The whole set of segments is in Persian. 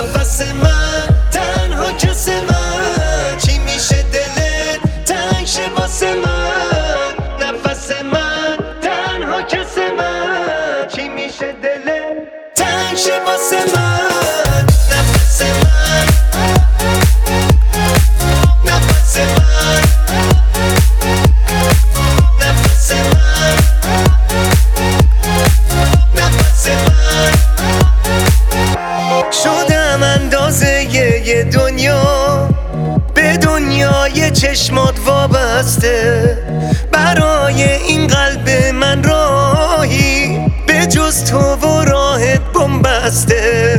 نفس من تنها کس من، چی میشه دلت تنگ شه واسه من. نفس من تنها کس من، چی میشه دلت تنگ شه واسه من. نفس من، نفس من، نفس من، نفس من. شدم اندازه یه دنیا، به دنیای چشمات وابسته. برای این قلب من راهی به جز تو و راهت بنبسته.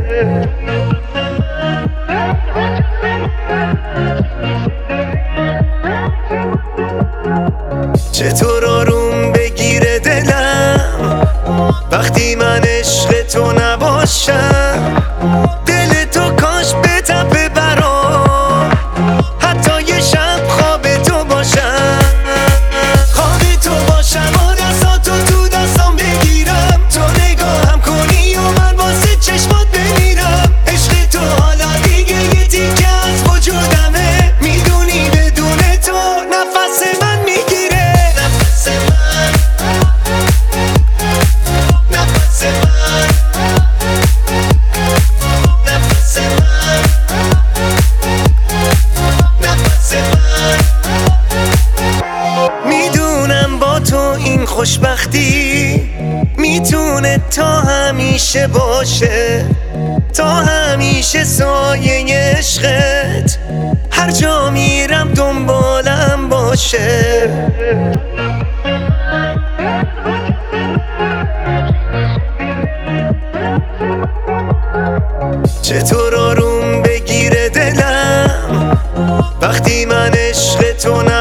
چطور آروم بگیره دلم وقتی من عشق تو نباشم. دل تو کاش بتپه برام، حتی یه شب خواب تو باشم. خواب تو باشم و دستاتو تو دستام بگیرم، تو نگاهم کنی و من واسه چشمات بمیرم. عشق تو حالا دیگه یه تیکه از وجودمه، میدونی بدون تو نفس من میگیره. نفس من، نفس من، نفس من، نفس من. میدونم با تو این خوشبختی میتونه تا همیشه باشه، تا همیشه سایه عشقت هر جا میرم دنبالم باشه. چطور آروم بگیره دلم وقتی من عشق تو